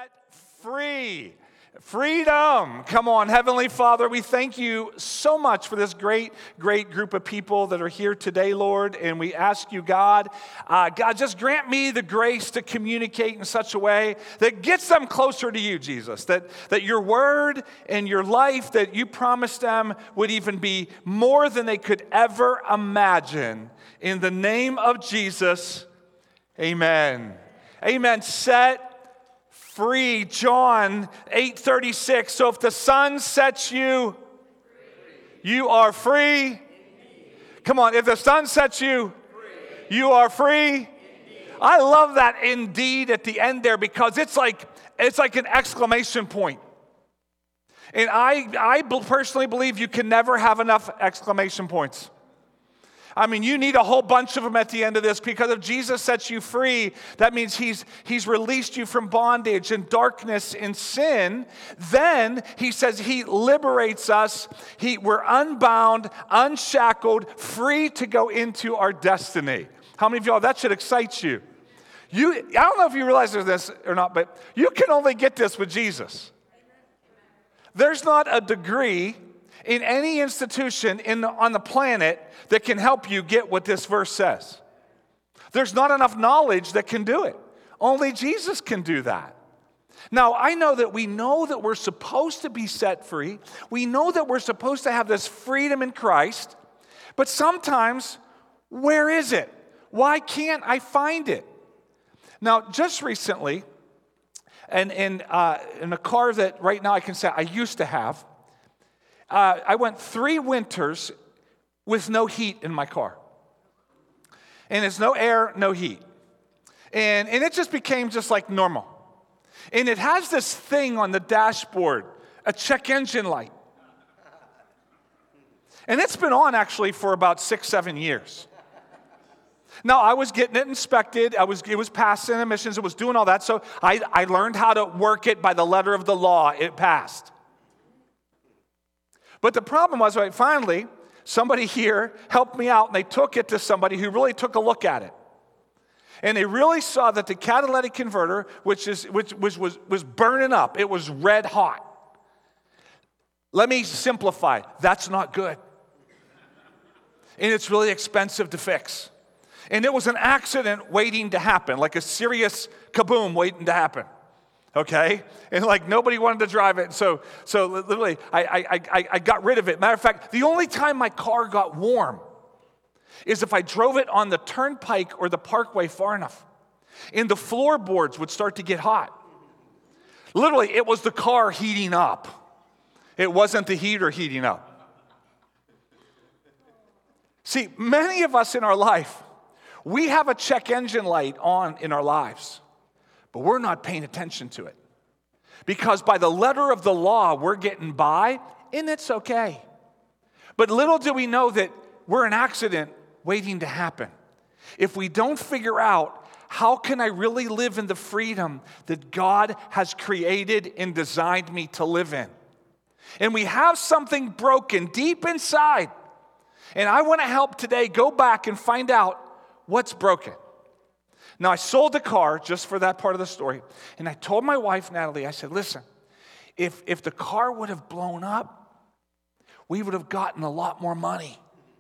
set free. Freedom. Come on, Heavenly Father, we thank you so much for this great group of people that are here today, Lord. And we ask you, God, just grant me the grace to communicate in such a way that gets them closer to you, Jesus. That your word and your life that you promised them would even be more than they could ever imagine. In the name of Jesus, amen. Amen. Set free. John 8:36. So if the Son sets you, you are free. Come on, if the Son sets you, you are free. I love that indeed at the end there because it's like an exclamation point. And I personally believe you can never have enough exclamation points. I mean, you need a whole bunch of them at the end of this because if Jesus sets you free, that means he's released you from bondage and darkness and sin. Then he says he liberates us. We're unbound, unshackled, free to go into our destiny. How many of y'all, that should excite you? I don't know if you realize this or not, but you can only get this with Jesus. There's not a degree in any institution on the planet that can help you get what this verse says. There's not enough knowledge that can do it. Only Jesus can do that. Now, I know that we're supposed to be set free. We know that we're supposed to have this freedom in Christ. But sometimes, where is it? Why can't I find it? Now, just recently, and in a car that right now I can say I used to have, I went 3 winters with no heat in my car. And it's no air, no heat. And it just became just like normal. And it has this thing on the dashboard, a check engine light. And it's been on actually for about 6-7 years. Now, I was getting it inspected. It was passing emissions. It was doing all that. So I learned how to work it by the letter of the law. It passed. But the problem was, finally, somebody here helped me out, and they took it to somebody who really took a look at it. And they really saw that the catalytic converter, which was burning up, it was red hot. Let me simplify. That's not good. And it's really expensive to fix. And it was an accident waiting to happen, like a serious kaboom waiting to happen. Okay? And like nobody wanted to drive it. So literally, I got rid of it. Matter of fact, the only time my car got warm is if I drove it on the turnpike or the parkway far enough. And the floorboards would start to get hot. Literally, it was the car heating up. It wasn't the heater heating up. See, many of us in our life, we have a check engine light on in our lives. But we're not paying attention to it. Because by the letter of the law, we're getting by, and it's okay. But little do we know that we're an accident waiting to happen. If we don't figure out, how can I really live in the freedom that God has created and designed me to live in? And we have something broken deep inside. And I want to help today go back and find out what's broken. Now, I sold the car just for that part of the story. And I told my wife, Natalie, I said, listen, if the car would have blown up, we would have gotten a lot more money.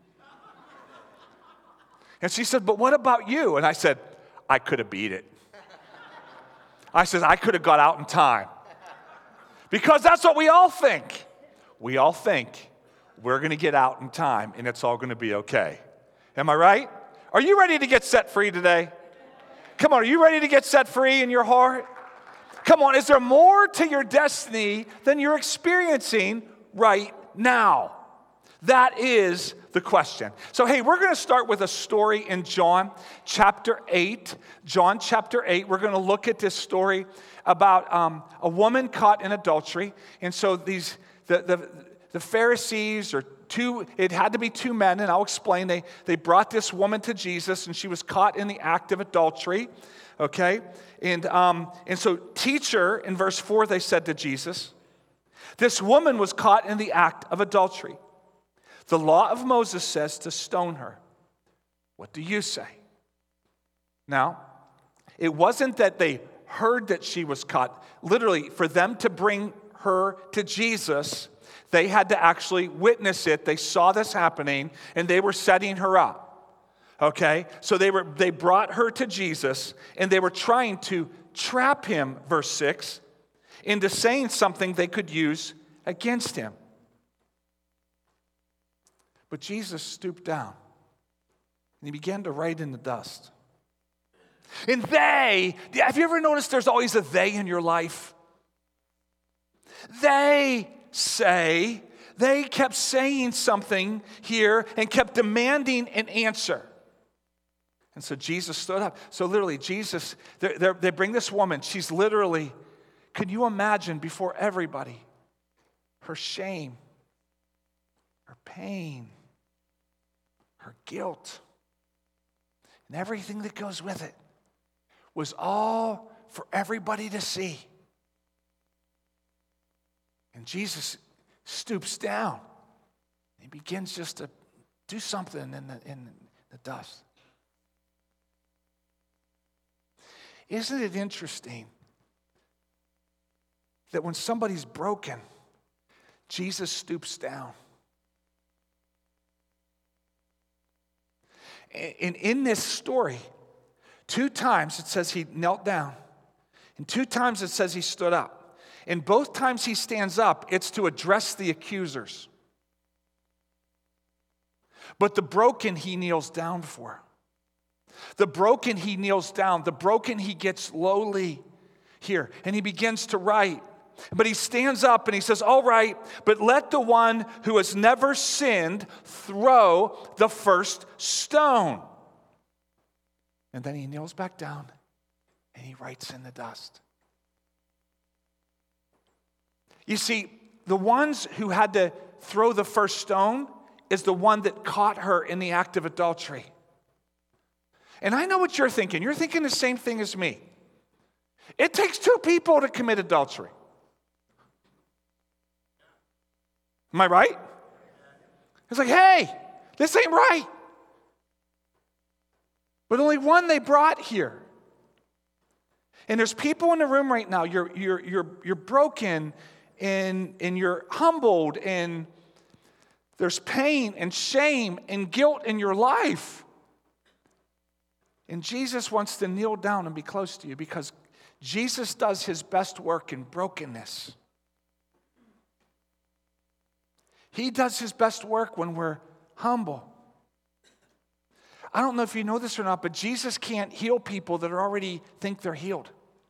And she said, but what about you? And I said, I could have beat it. I said, I could have got out in time. Because that's what we all think. We all think we're going to get out in time and it's all going to be okay. Am I right? Are you ready to get set free today? Come on, are you ready to get set free in your heart? Come on, is there more to your destiny than you're experiencing right now? That is the question. So, hey, we're going to start with a story in John chapter 8. John chapter 8, we're going to look at this story about a woman caught in adultery. And so the Pharisees it had to be 2 men, and I'll explain. They brought this woman to Jesus, and she was caught in the act of adultery, okay? And so, teacher, in verse 4, they said to Jesus, this woman was caught in the act of adultery. The law of Moses says to stone her. What do you say? Now, it wasn't that they heard that she was caught. Literally, for them to bring her to Jesus, they had to actually witness it. They saw this happening, and they were setting her up. Okay? So they brought her to Jesus, and they were trying to trap him, verse 6, into saying something they could use against him. But Jesus stooped down, and he began to write in the dust. And have you ever noticed there's always a they in your life? They kept saying something here and kept demanding an answer. And so Jesus stood up. So literally, Jesus, they bring this woman. She's literally, can you imagine before everybody, her shame, her pain, her guilt, and everything that goes with it was all for everybody to see. And Jesus stoops down. He begins just to do something in the dust. Isn't it interesting that when somebody's broken, Jesus stoops down? And in this story, 2 times it says he knelt down, and 2 times it says he stood up. And both times he stands up, it's to address the accusers. But the broken he kneels down for. The broken he kneels down. The broken he gets lowly here, and he begins to write. But he stands up and he says, all right, but let the one who has never sinned throw the first stone. And then he kneels back down and he writes in the dust. You see, the ones who had to throw the first stone is the one that caught her in the act of adultery. And I know what you're thinking. You're thinking the same thing as me. It takes 2 people to commit adultery. Am I right? It's like, hey, this ain't right. But only one they brought here. And there's people in the room right now. You're broken and you're humbled, and there's pain and shame and guilt in your life. And Jesus wants to kneel down and be close to you because Jesus does his best work in brokenness. He does his best work when we're humble. I don't know if you know this or not, but Jesus can't heal people that already think they're healed.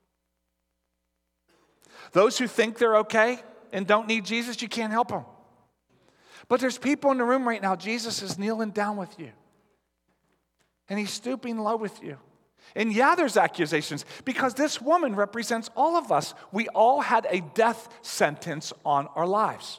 Those who think they're okay and don't need Jesus, you can't help them. But there's people in the room right now, Jesus is kneeling down with you. And he's stooping low with you. And yeah, there's accusations because this woman represents all of us. We all had a death sentence on our lives.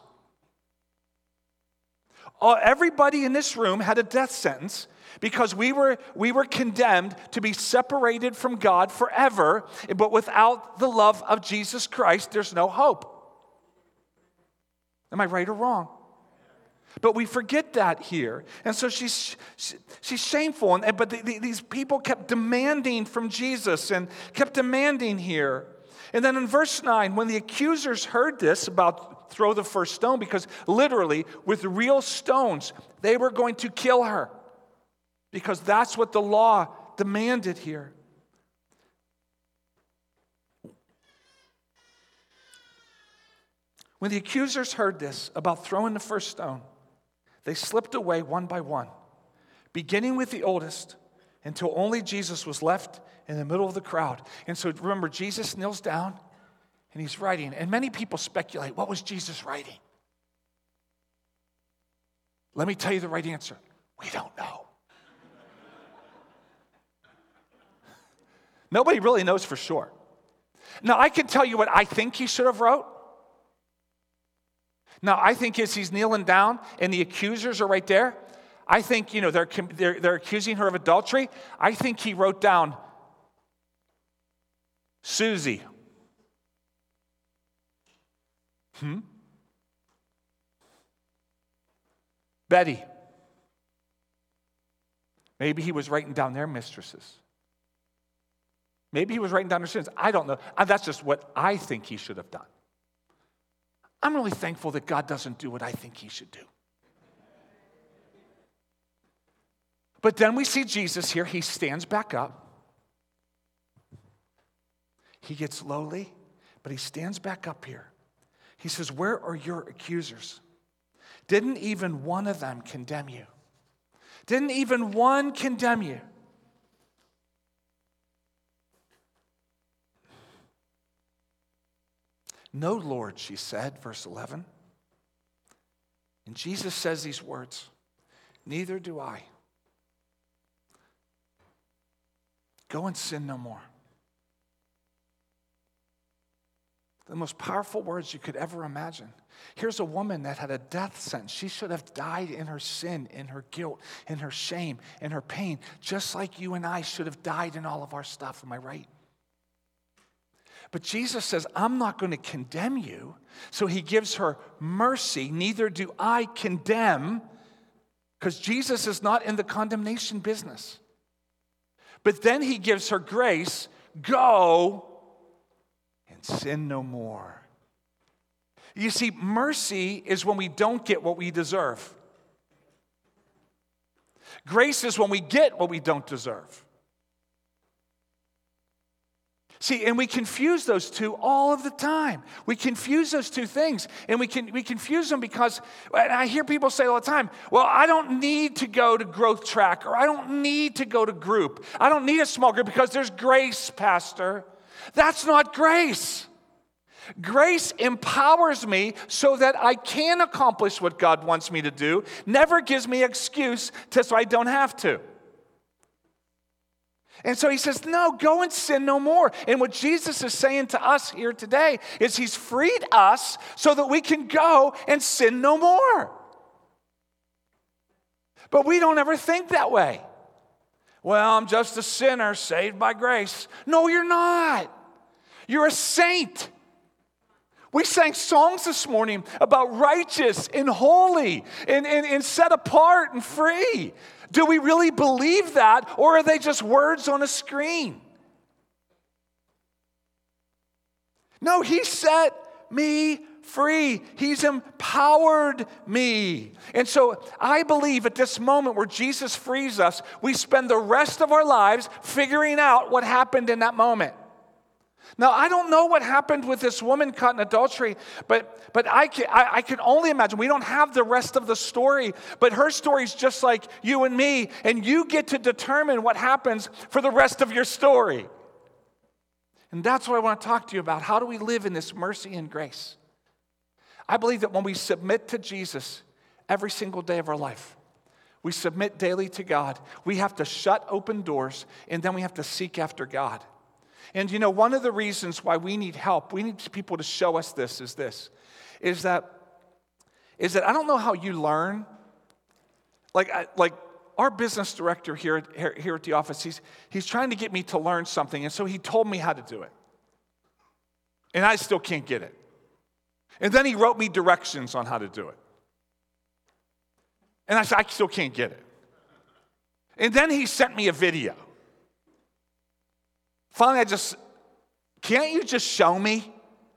Everybody in this room had a death sentence because we were condemned to be separated from God forever, but without the love of Jesus Christ, there's no hope. Am I right or wrong? But we forget that here. And so she's shameful. But these people kept demanding from Jesus and kept demanding here. And then in verse 9, when the accusers heard this about throw the first stone, because literally with real stones, they were going to kill her. Because that's what the law demanded here. When the accusers heard this about throwing the first stone, they slipped away one by one, beginning with the oldest, until only Jesus was left in the middle of the crowd. And so remember, Jesus kneels down and he's writing. And many people speculate, what was Jesus writing? Let me tell you the right answer. We don't know. Nobody really knows for sure. Now, I can tell you what I think he should have wrote. Now, I think as he's kneeling down and the accusers are right there, I think, they're accusing her of adultery. I think he wrote down, Susie. Betty. Maybe he was writing down their mistresses. Maybe he was writing down her sins. I don't know. That's just what I think he should have done. I'm really thankful that God doesn't do what I think he should do. But then we see Jesus here. He stands back up. He gets lowly, but he stands back up here. He says, where are your accusers? Didn't even one of them condemn you? Didn't even one condemn you? No, Lord, she said, verse 11. And Jesus says these words, neither do I. Go and sin no more. The most powerful words you could ever imagine. Here's a woman that had a death sentence. She should have died in her sin, in her guilt, in her shame, in her pain, just like you and I should have died in all of our stuff. Am I right? But Jesus says, I'm not going to condemn you. So he gives her mercy. Neither do I condemn, because Jesus is not in the condemnation business. But then he gives her grace. Go and sin no more. You see, mercy is when we don't get what we deserve. Grace is when we get what we don't deserve. See, and we confuse those two all of the time. We confuse those two things, and we confuse them because, and I hear people say all the time, well, I don't need to go to Growth Track, or I don't need to go to group. I don't need a small group because there's grace, Pastor. That's not grace. Grace empowers me so that I can accomplish what God wants me to do, never gives me an excuse so I don't have to. And so he says, no, go and sin no more. And what Jesus is saying to us here today is he's freed us so that we can go and sin no more. But we don't ever think that way. Well, I'm just a sinner saved by grace. No, you're not. You're a saint. We sang songs this morning about righteous and holy and set apart and free. Do we really believe that, or are they just words on a screen? No, he set me free. He's empowered me. And so I believe at this moment where Jesus frees us, we spend the rest of our lives figuring out what happened in that moment. Now, I don't know what happened with this woman caught in adultery, but I can only imagine. We don't have the rest of the story, but her story is just like you and me, and you get to determine what happens for the rest of your story. And that's what I want to talk to you about. How do we live in this mercy and grace? I believe that when we submit to Jesus every single day of our life, we submit daily to God, we have to shut open doors, and then we have to seek after God. And you know, one of the reasons why we need help, we need people to show us this, is that I don't know how you learn. Like our business director here at the office, he's trying to get me to learn something, and so he told me how to do it. And I still can't get it. And then he wrote me directions on how to do it. And I said, I still can't get it. And then he sent me a video. Finally, can't you just show me?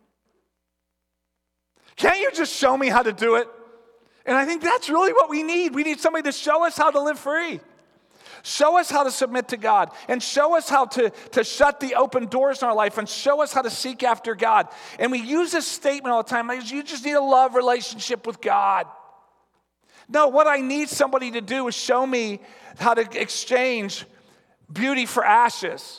Can't you just show me how to do it? And I think that's really what we need. We need somebody to show us how to live free. Show us how to submit to God. And show us how to shut the open doors in our life. And show us how to seek after God. And we use this statement all the time. Like, you just need a love relationship with God. No, what I need somebody to do is show me how to exchange beauty for ashes.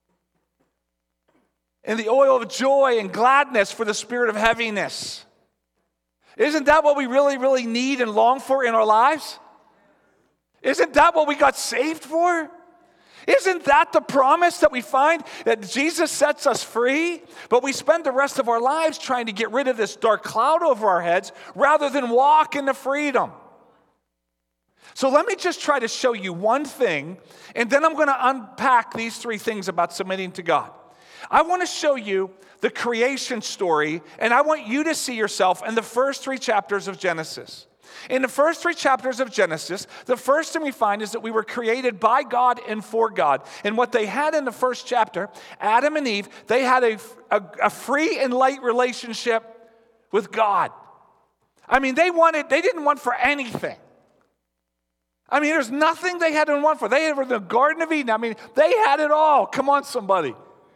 And the oil of joy and gladness for the spirit of heaviness. Isn't that what we really, really need and long for in our lives? Isn't that what we got saved for? Isn't that the promise that we find, that Jesus sets us free? But we spend the rest of our lives trying to get rid of this dark cloud over our heads rather than walk into freedom. So let me just try to show you one thing, and then I'm going to unpack these three things about submitting to God. I want to show you the creation story, and I want you to see yourself in the first three chapters of Genesis. In the first 3 chapters of Genesis, the first thing we find is that we were created by God and for God. And what they had in the first chapter, Adam and Eve, they had a free and light relationship with God. I mean, they didn't want for anything. I mean, there's nothing they had to want for. They were in the Garden of Eden. I mean, they had it all. Come on, somebody.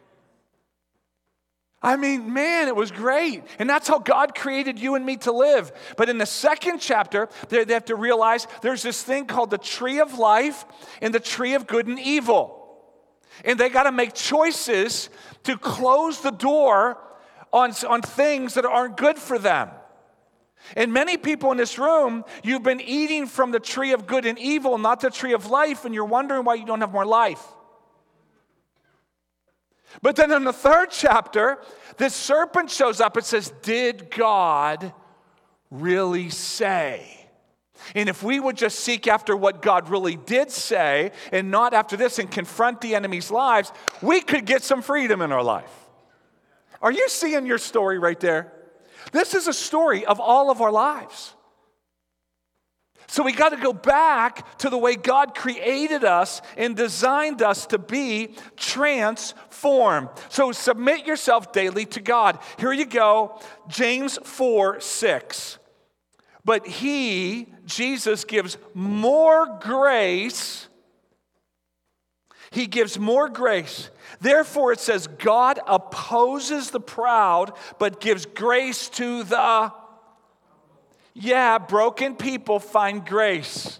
I mean, man, it was great. And that's how God created you and me to live. But in the second chapter, they have to realize there's this thing called the tree of life and the tree of good and evil. And they got to make choices to close the door on things that aren't good for them. And many people in this room, you've been eating from the tree of good and evil, not the tree of life, and you're wondering why you don't have more life. But then in the third chapter, this serpent shows up. It says, did God really say? And if we would just seek after what God really did say and not after this and confront the enemy's lives, we could get some freedom in our life. Are you seeing your story right there? This is a story of all of our lives. So we got to go back to the way God created us and designed us to be transformed. So submit yourself daily to God. Here you go, James 4:6. But he, Jesus, gives more grace. He gives more grace. Therefore, it says, God opposes the proud, but gives grace to the... Yeah, broken people find grace.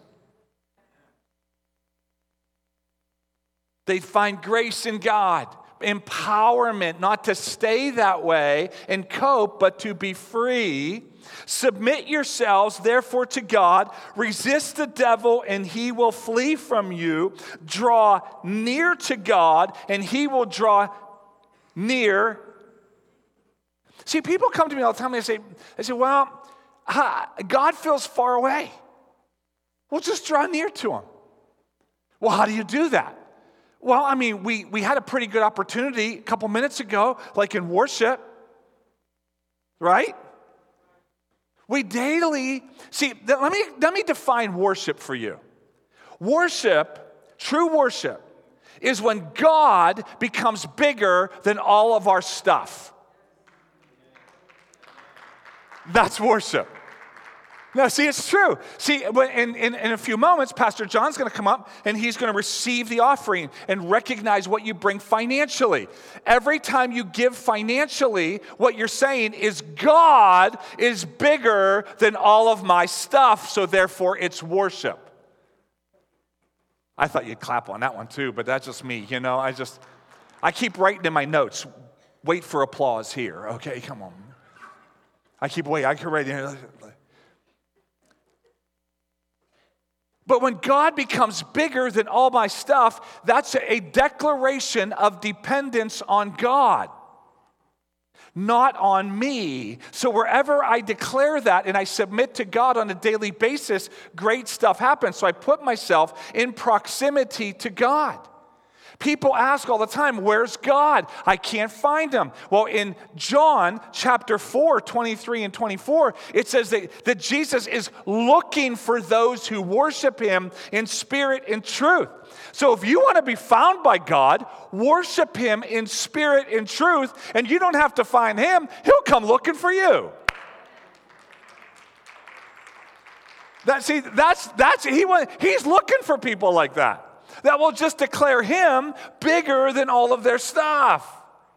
They find grace in God. Empowerment, not to stay that way and cope, but to be free. Submit yourselves, therefore, to God. Resist the devil, and he will flee from you. Draw near to God, and he will draw near. See, people come to me all the time, and they say, well, God feels far away. Well, just draw near to him. Well, how do you do that? Well, I mean, we had a pretty good opportunity a couple minutes ago, like in worship, right? We daily, see, let me define worship for you. Worship, true worship, is when God becomes bigger than all of our stuff. That's worship. Now, see, it's true. See, in a few moments, Pastor John's going to come up and he's going to receive the offering and recognize what you bring financially. Every time you give financially, what you're saying is God is bigger than all of my stuff, so therefore it's worship. I thought you'd clap on that one too, but that's just me, you know. I keep writing in my notes, wait for applause here. Okay, come on. I keep waiting. I can write in. But when God becomes bigger than all my stuff, that's a declaration of dependence on God, not on me. So wherever I declare that and I submit to God on a daily basis, great stuff happens. So I put myself in proximity to God. People ask all the time, where's God? I can't find him. Well, in John chapter 4, 23 and 24, it says that Jesus is looking for those who worship him in spirit and truth. So if you want to be found by God, worship him in spirit and truth, and you don't have to find him. He'll come looking for you. He's looking for people like that. That will just declare him bigger than all of their stuff.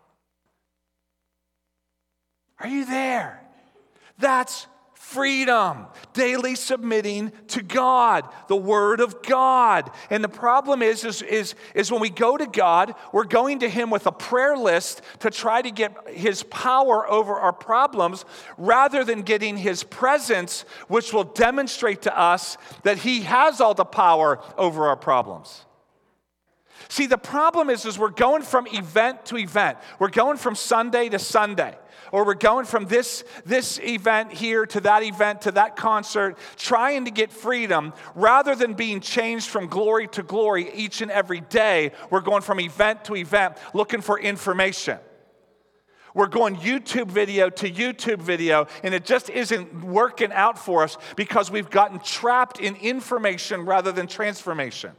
Are you there? That's freedom. Daily submitting to God, the Word of God. And the problem is when we go to God, we're going to him with a prayer list to try to get his power over our problems rather than getting his presence, which will demonstrate to us that he has all the power over our problems. See, the problem is we're going from event to event. We're going from Sunday to Sunday. Or we're going from this event here to that concert, trying to get freedom, rather than being changed from glory to glory each and every day. We're going from event to event, looking for information. we're going YouTube video to YouTube video, and it just isn't working out for us because we've gotten trapped in information rather than transformation.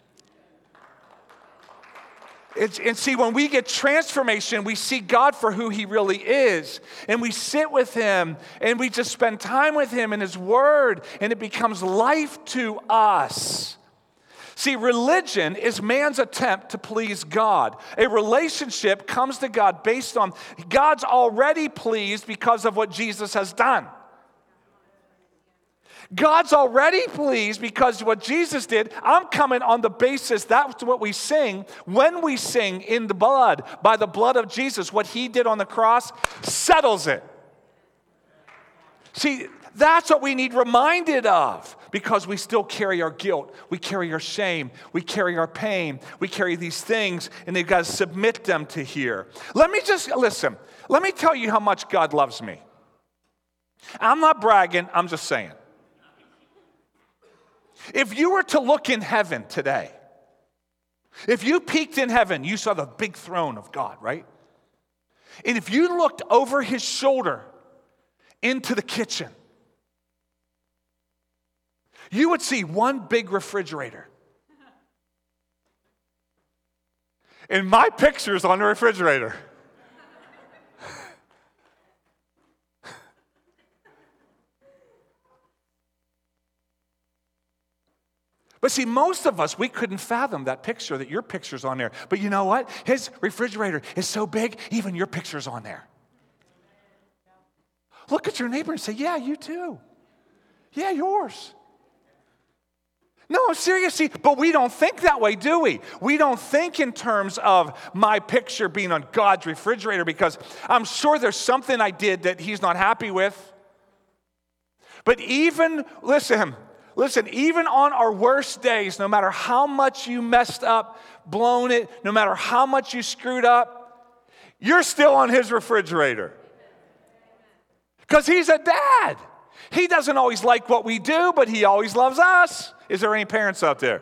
And see, when we get transformation, we see God for who He really is. And we sit with Him, and we just spend time with Him in His Word, and it becomes life to us. See, religion is man's attempt to please God. A relationship comes to God based on God's already pleased because of what Jesus has done. God's already pleased because of what Jesus did. I'm coming on the basis, that's what we sing. When we sing in the blood, by the blood of Jesus, what He did on the cross settles it. See, that's what we need reminded of because we still carry our guilt. We carry our shame. We carry our pain. We carry these things, and they've got to submit them to here. Let me tell you how much God loves me. I'm not bragging. I'm just saying. If you were to look in heaven today, if you peeked in heaven, you saw the big throne of God, right? And if you looked over His shoulder into the kitchen, you would see one big refrigerator. And my picture's on the refrigerator. But see, most of us, we couldn't fathom that picture, that your picture's on there. But you know what? His refrigerator is so big, even your picture's on there. Look at your neighbor and say, yeah, you too. Yeah, yours. No, seriously, but we don't think that way, do we? We don't think in terms of my picture being on God's refrigerator because I'm sure there's something I did that He's not happy with. But even, listen, even on our worst days, no matter how much you messed up, blown it, no matter how much you screwed up, you're still on His refrigerator. Because He's a dad. He doesn't always like what we do, but He always loves us. Is there any parents out there?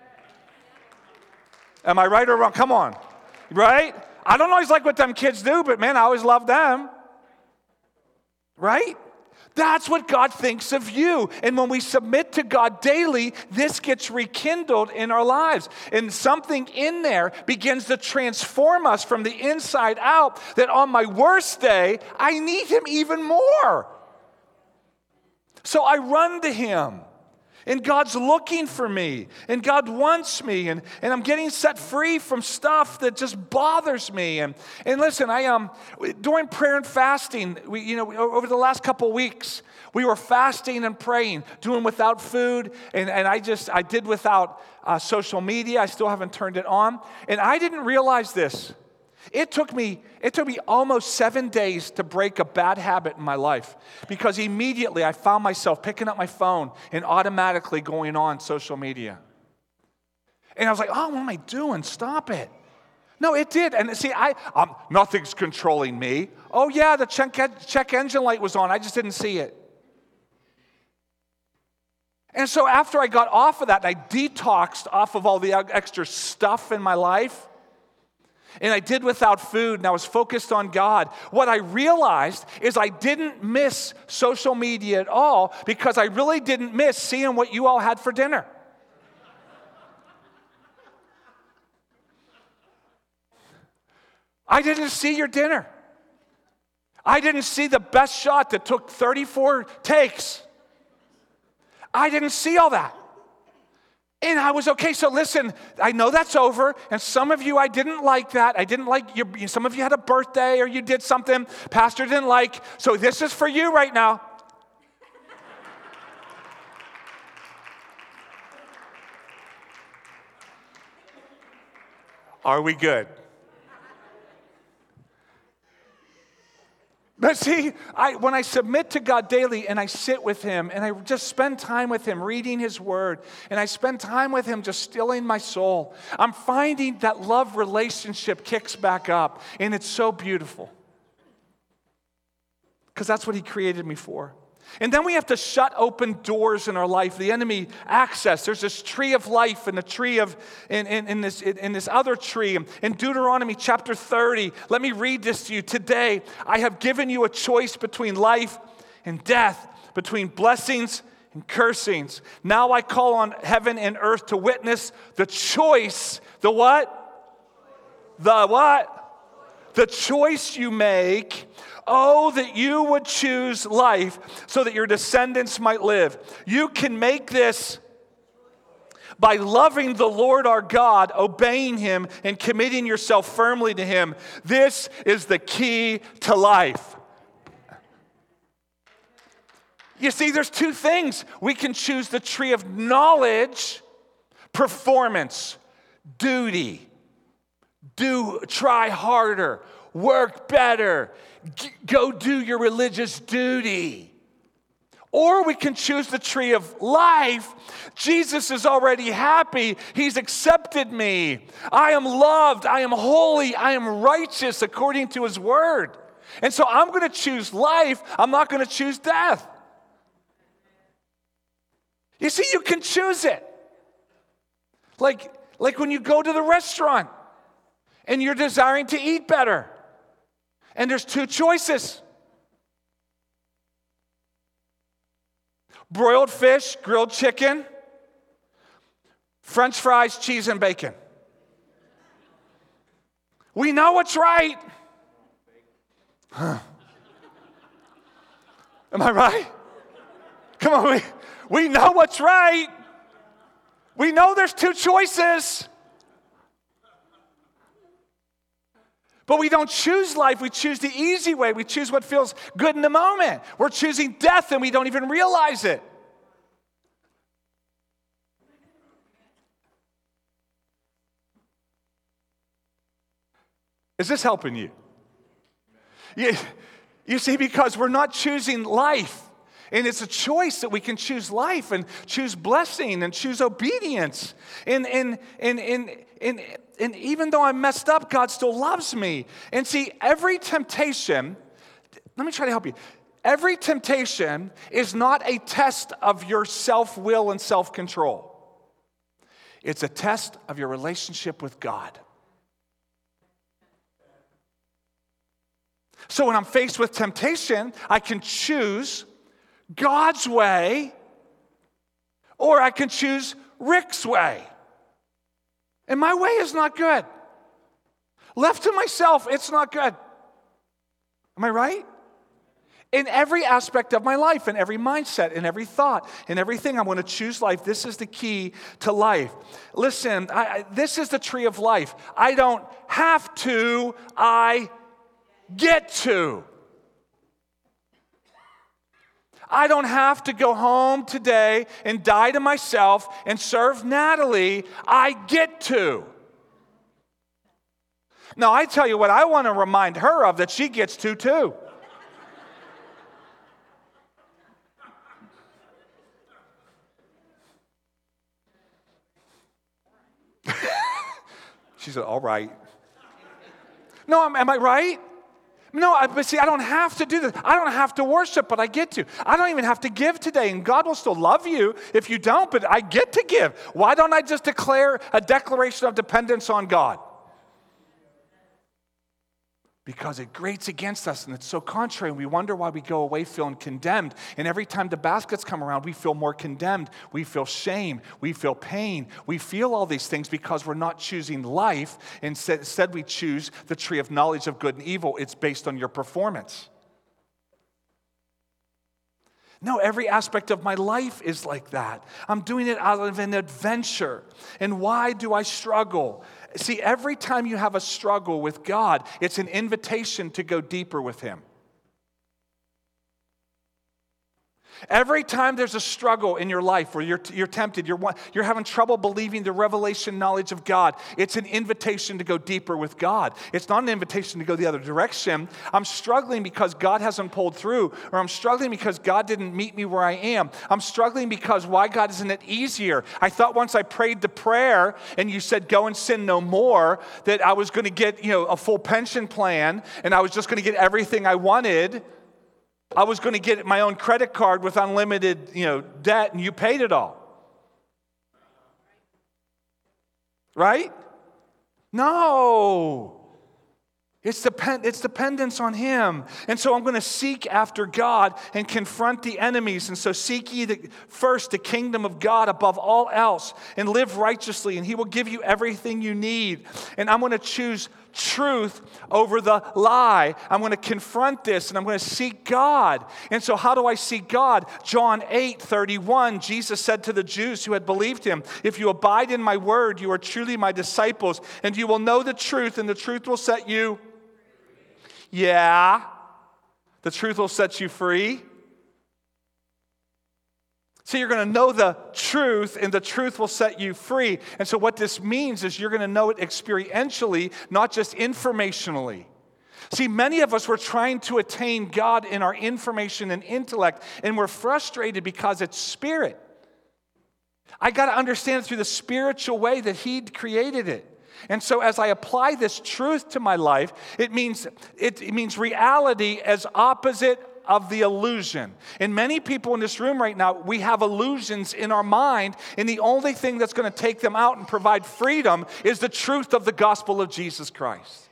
Am I right or wrong? Come on. Right? I don't always like what them kids do, but man, I always love them. Right? That's what God thinks of you. And when we submit to God daily, this gets rekindled in our lives. And something in there begins to transform us from the inside out, that on my worst day, I need Him even more. So I run to Him. And God's looking for me, and God wants me, and I'm getting set free from stuff that just bothers me. And listen, during prayer and fasting, over the last couple weeks, we were fasting and praying, doing without food, and I did without social media. I still haven't turned it on, and I didn't realize this. It took me almost 7 days to break a bad habit in my life because immediately I found myself picking up my phone and automatically going on social media. And I was like, oh, what am I doing? Stop it. No, it did. And see, nothing's controlling me. Oh, yeah, the check engine light was on. I just didn't see it. And so after I got off of that, I detoxed off of all the extra stuff in my life. And I did without food, and I was focused on God. What I realized is I didn't miss social media at all because I really didn't miss seeing what you all had for dinner. I didn't see your dinner. I didn't see the best shot that took 34 takes. I didn't see all that. And I was okay. So listen, I know that's over. And some of you, I didn't like that. I didn't like some of you had a birthday or you did something Pastor didn't like. So this is for you right now. Are we good? But see, when I submit to God daily and I sit with Him and I just spend time with Him reading His Word and I spend time with Him just stilling my soul, I'm finding that love relationship kicks back up, and it's so beautiful because that's what He created me for. And then we have to shut open doors in our life. The enemy access. There's this tree of life and the tree of in this other tree. In Deuteronomy chapter 30, let me read this to you. Today, I have given you a choice between life and death, between blessings and cursings. Now I call on heaven and earth to witness the choice. The what? The what? The choice you make. Oh, that you would choose life so that your descendants might live. You can make this by loving the Lord our God, obeying Him, and committing yourself firmly to Him. This is the key to life. You see, there's two things. We can choose the tree of knowledge, performance, duty. Try harder, work better, go do your religious duty. Or we can choose the tree of life. Jesus is already happy. He's accepted me. I am loved. I am holy. I am righteous according to His word. And so I'm going to choose life. I'm not going to choose death. You see, you can choose it. Like when you go to the restaurant and you're desiring to eat better. And there's two choices. Broiled fish, grilled chicken, French fries, cheese, and bacon. We know what's right. Huh. Am I right? Come on, we know what's right. We know there's two choices. But we don't choose life. We choose the easy way. We choose what feels good in the moment. We're choosing death and we don't even realize it. Is this helping you? You see, because we're not choosing life. And it's a choice that we can choose life and choose blessing and choose obedience. And even though I'm messed up, God still loves me. And see, every temptation, let me try to help you. Every temptation is not a test of your self-will and self-control. It's a test of your relationship with God. So when I'm faced with temptation, I can choose God's way, or I can choose Rick's way. And my way is not good. Left to myself, it's not good. Am I right? In every aspect of my life, in every mindset, in every thought, in everything, I want to choose life. This is the key to life. Listen, this is the tree of life. I don't have to, I get to. I don't have to go home today and die to myself and serve Natalie. I get to. Now, I tell you what I want to remind her of that she gets to too. She said, all right. No, am I right? No, but see, I don't have to do this. I don't have to worship, but I get to. I don't even have to give today, and God will still love you if you don't, but I get to give. Why don't I just declare a declaration of dependence on God? Because it grates against us, and it's so contrary, and we wonder why we go away feeling condemned. And every time the baskets come around, we feel more condemned. We feel shame. We feel pain. We feel all these things because we're not choosing life. Instead, we choose the tree of knowledge of good and evil. It's based on your performance. No, every aspect of my life is like that. I'm doing it out of an adventure. And why do I struggle? See, every time you have a struggle with God, it's an invitation to go deeper with Him. Every time there's a struggle in your life where you're tempted, you're having trouble believing the revelation knowledge of God, it's an invitation to go deeper with God. It's not an invitation to go the other direction. I'm struggling because God hasn't pulled through, or I'm struggling because God didn't meet me where I am. I'm struggling because why, God, isn't it easier? I thought once I prayed the prayer and you said go and sin no more, that I was going to get a full pension plan and I was just going to get everything I wanted. I was going to get my own credit card with unlimited, debt, and you paid it all. Right? No. It's dependence on Him. And so I'm going to seek after God and confront the enemies. And so seek ye first the kingdom of God above all else and live righteously, and He will give you everything you need. And I'm going to choose truth over the lie. I'm going to confront this, and I'm going to seek God. And so how do I seek God? John 8:31, Jesus said to the Jews who had believed Him, "If you abide in my word, you are truly my disciples, and you will know the truth, and the truth will set you..." Yeah, the truth will set you free. So you're going to know the truth, and the truth will set you free. And so what this means is you're going to know it experientially, not just informationally. See, many of us were trying to attain God in our information and intellect, and we're frustrated because it's spirit. I got to understand it through the spiritual way that He created it. And so as I apply this truth to my life, it means reality as opposite of the illusion. And many people in this room right now, we have illusions in our mind, and the only thing that's going to take them out and provide freedom is the truth of the gospel of Jesus Christ.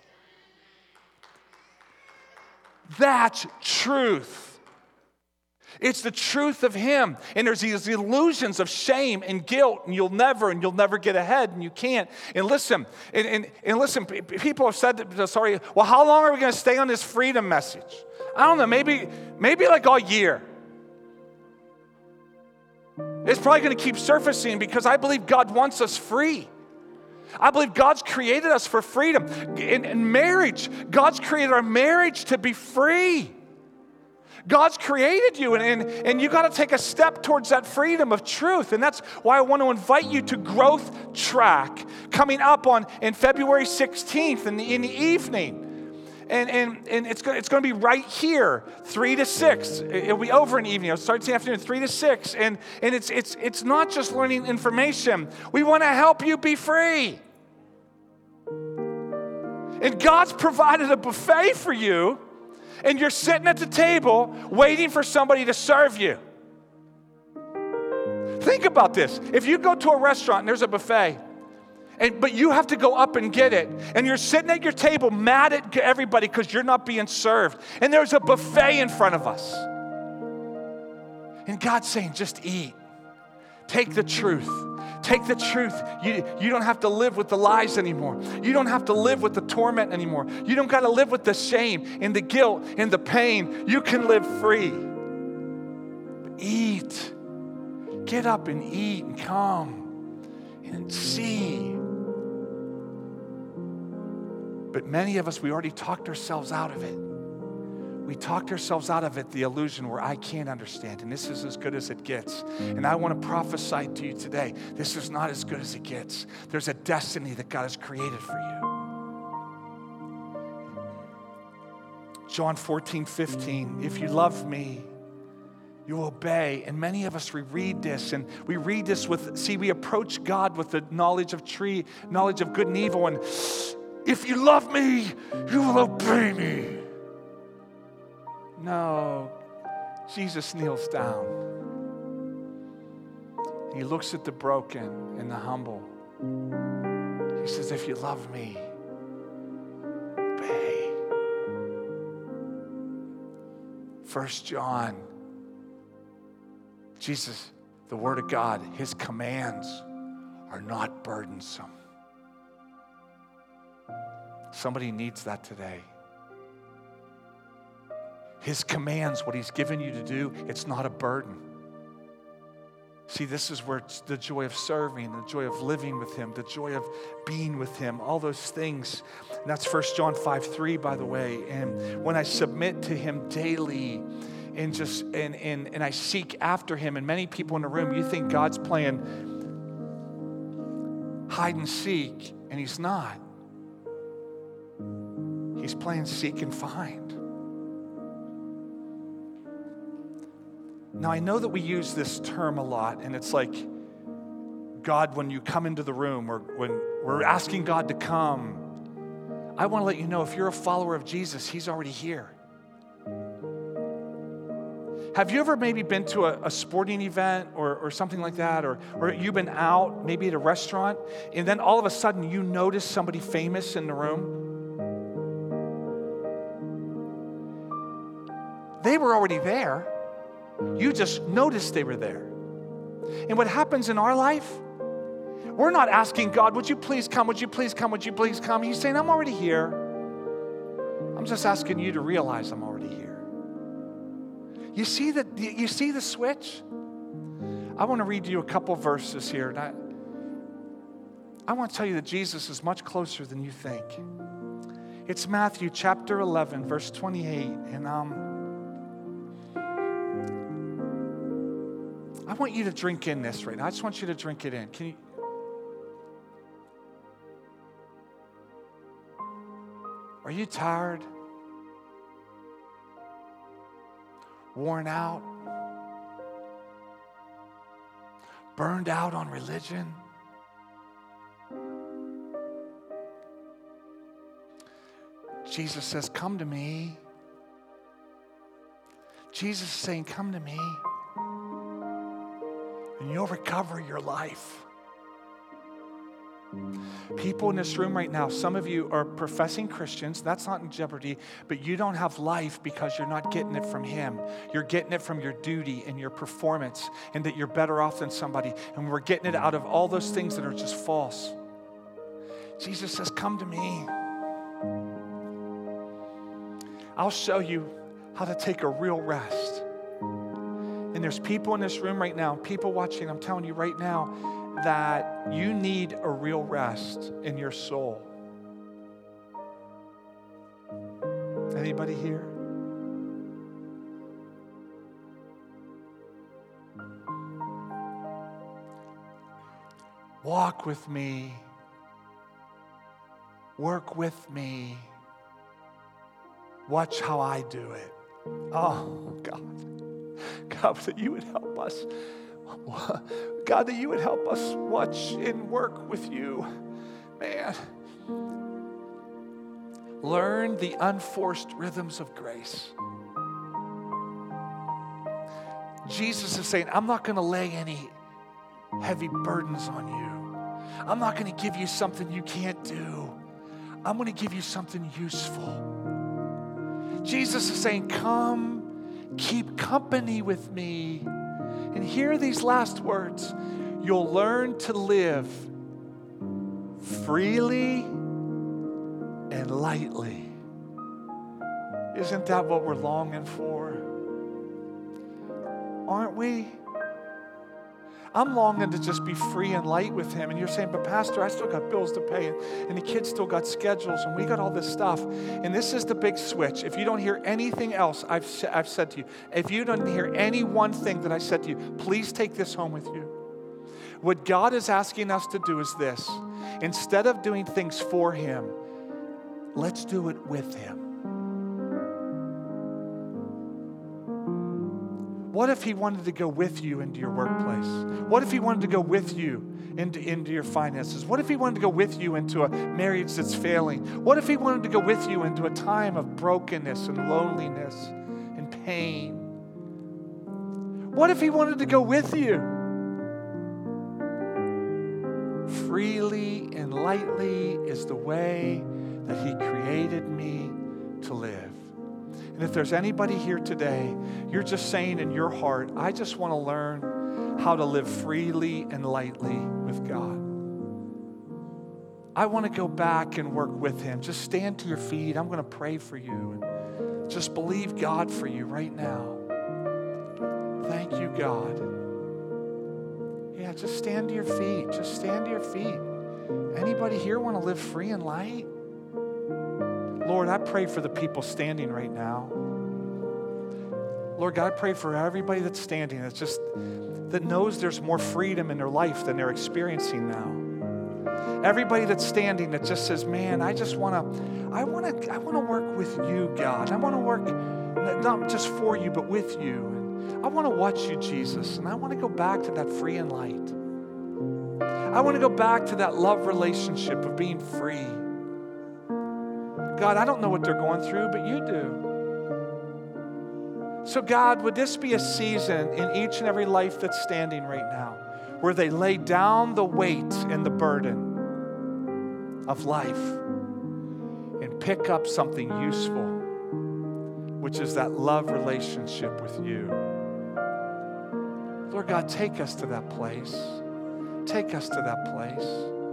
That's truth. It's the truth of Him. And there's these illusions of shame and guilt, and you'll never get ahead, and you can't. And listen, people have said to us already, well, how long are we going to stay on this freedom message? I don't know, maybe like all year. It's probably going to keep surfacing because I believe God wants us free. I believe God's created us for freedom. In marriage, God's created our marriage to be free. God's created you, and you got to take a step towards that freedom of truth. And that's why I want to invite you to Growth Track coming up in February 16th in the evening. And it's going to be right here, 3 to 6. It'll be over in the evening. It starts in the afternoon, 3 to 6. And it's not just learning information. We want to help you be free. And God's provided a buffet for you, and you're sitting at the table waiting for somebody to serve you. Think about this. If you go to a restaurant and there's a buffet, but you have to go up and get it, and you're sitting at your table mad at everybody because you're not being served, and there's a buffet in front of us. And God's saying, just eat. Take the truth. Take the truth. You don't have to live with the lies anymore. You don't have to live with the torment anymore. You don't got to live with the shame and the guilt and the pain. You can live free. But eat. Get up and eat and come and see. But many of us, we already talked ourselves out of it. We talked ourselves out of it, the illusion where I can't understand, and this is as good as it gets. And I want to prophesy to you today, this is not as good as it gets. There's a destiny that God has created for you. John 14:15, if you love me, you obey. And many of us, we read this we approach God with the knowledge of good and evil, and if you love me, you will obey me. No, Jesus kneels down. He looks at the broken and the humble. He says, if you love me, obey. 1 John, Jesus, the Word of God, His commands are not burdensome. Somebody needs that today. His commands, what He's given you to do, it's not a burden. See, this is where it's the joy of serving, the joy of living with Him, the joy of being with Him, all those things. And that's 1 John 5:3, by the way. And when I submit to Him daily and I seek after Him, and many people in the room, you think God's playing hide and seek, and He's not. He's playing seek and find. Now, I know that we use this term a lot, and it's like, God, when you come into the room, or when we're asking God to come, I want to let you know, if you're a follower of Jesus, He's already here. Have you ever maybe been to a sporting event or something like that, or you've been out maybe at a restaurant, and then all of a sudden you notice somebody famous in the room? They were already there. You just noticed they were there. And what happens in our life, we're not asking God, would you please come, would you please come, would you please come? He's saying, I'm already here. I'm just asking you to realize I'm already here. You see the switch? I want to read you a couple verses here. And I want to tell you that Jesus is much closer than you think. It's Matthew chapter 11, verse 28. And I want you to drink in this right now. I just want you to drink it in. Can you? Are you tired? Worn out? Burned out on religion? Jesus says, come to me. Jesus is saying, come to me, and you'll recover your life. People in this room right now, some of you are professing Christians. That's not in jeopardy, but you don't have life because you're not getting it from Him. You're getting it from your duty and your performance, and that you're better off than somebody. And we're getting it out of all those things that are just false. Jesus says, come to me. I'll show you how to take a real rest. And there's people in this room right now, people watching, I'm telling you right now, that you need a real rest in your soul. Anybody here? Walk with me. Work with me. Watch how I do it. Oh, God. God, that you would help us. God, that you would help us watch and work with you. Man. Learn the unforced rhythms of grace. Jesus is saying, I'm not going to lay any heavy burdens on you. I'm not going to give you something you can't do. I'm going to give you something useful. Jesus is saying, come, keep company with me. And hear these last words. You'll learn to live freely and lightly. Isn't that what we're longing for? Aren't we? I'm longing to just be free and light with Him. And you're saying, but Pastor, I still got bills to pay, and the kids still got schedules, and we got all this stuff. And this is the big switch. If you don't hear anything else I've said to you, if you don't hear any one thing that I said to you, please take this home with you. What God is asking us to do is this. Instead of doing things for Him, let's do it with Him. What if He wanted to go with you into your workplace? What if He wanted to go with you into your finances? What if He wanted to go with you into a marriage that's failing? What if He wanted to go with you into a time of brokenness and loneliness and pain? What if He wanted to go with you? Freely and lightly is the way that He created me to live. And if there's anybody here today, you're just saying in your heart, I just want to learn how to live freely and lightly with God. I want to go back and work with Him. Just stand to your feet. I'm going to pray for you. And just believe God for you right now. Thank you, God. Yeah, just stand to your feet. Just stand to your feet. Anybody here want to live free and light? Lord, I pray for the people standing right now. Lord God, I pray for everybody that's standing that knows there's more freedom in their life than they're experiencing now. Everybody that's standing that just says, man, I want to work with you, God. I want to work not just for you, but with you. And I want to watch you, Jesus. And I want to go back to that free and light. I want to go back to that love relationship of being free. God, I don't know what they're going through, but you do. So God, would this be a season in each and every life that's standing right now where they lay down the weight and the burden of life and pick up something useful, which is that love relationship with you. Lord God, take us to that place. Take us to that place.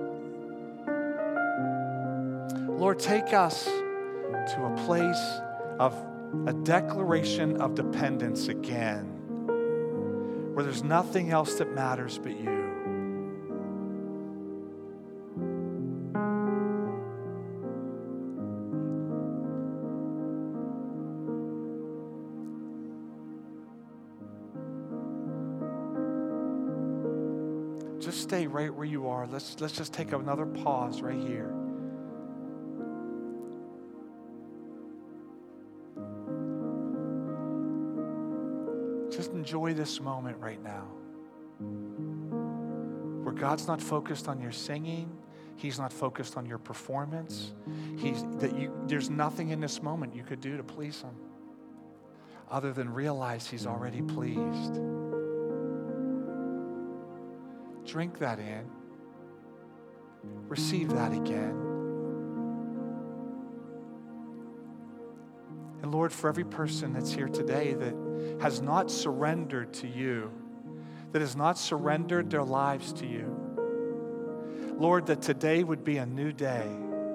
Lord, take us to a place of a declaration of dependence again, where there's nothing else that matters but you. Just stay right where you are. Let's just take another pause right here. Just enjoy this moment right now, where God's not focused on your singing. He's not focused on your performance. There's nothing in this moment you could do to please Him other than realize He's already pleased. Drink that in. Receive that again. And Lord, for every person that's here today that has not surrendered to you, that has not surrendered their lives to you, Lord, that today would be a new day.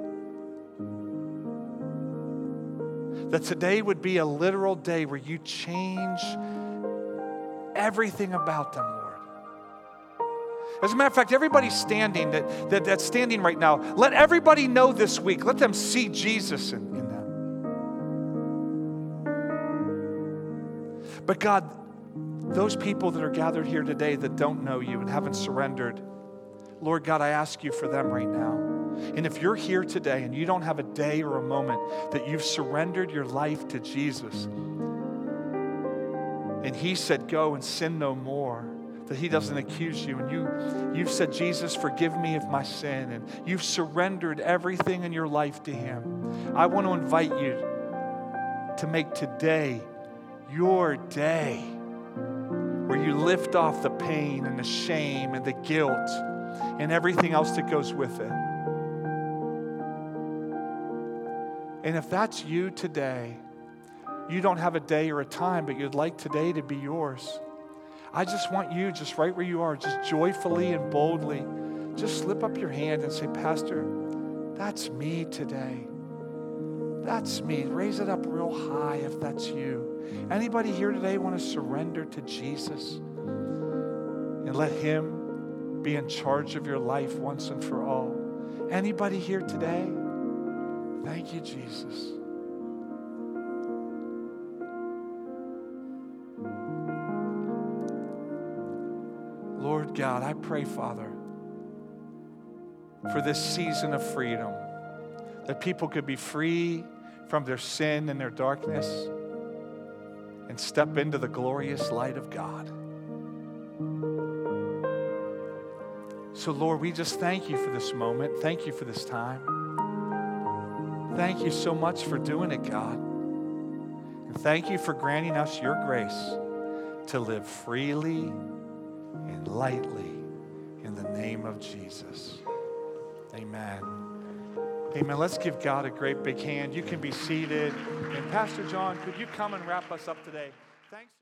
That today would be a literal day where you change everything about them, Lord. As a matter of fact, everybody standing that's standing right now, let everybody know this week. Let them see Jesus in them. But God, those people that are gathered here today that don't know you and haven't surrendered, Lord God, I ask you for them right now. And if you're here today and you don't have a day or a moment that you've surrendered your life to Jesus, and He said, go and sin no more, that He doesn't accuse you, and you've said, Jesus, forgive me of my sin, and you've surrendered everything in your life to Him, I want to invite you to make today your day where you lift off the pain and the shame and the guilt and everything else that goes with it. And if that's you today, you don't have a day or a time, but you'd like today to be yours, I just want you, just right where you are, just joyfully and boldly, just slip up your hand and say, Pastor, that's me today. That's me. Raise it up real high if that's you. Anybody here today want to surrender to Jesus and let Him be in charge of your life once and for all? Anybody here today? Thank you, Jesus. Lord God, I pray, Father, for this season of freedom, that people could be free from their sin and their darkness and step into the glorious light of God. So, Lord, we just thank you for this moment. Thank you for this time. Thank you so much for doing it, God. And thank you for granting us your grace to live freely and lightly in the name of Jesus. Amen. Amen. Let's give God a great big hand. You can be seated. And Pastor John, could you come and wrap us up today? Thanks.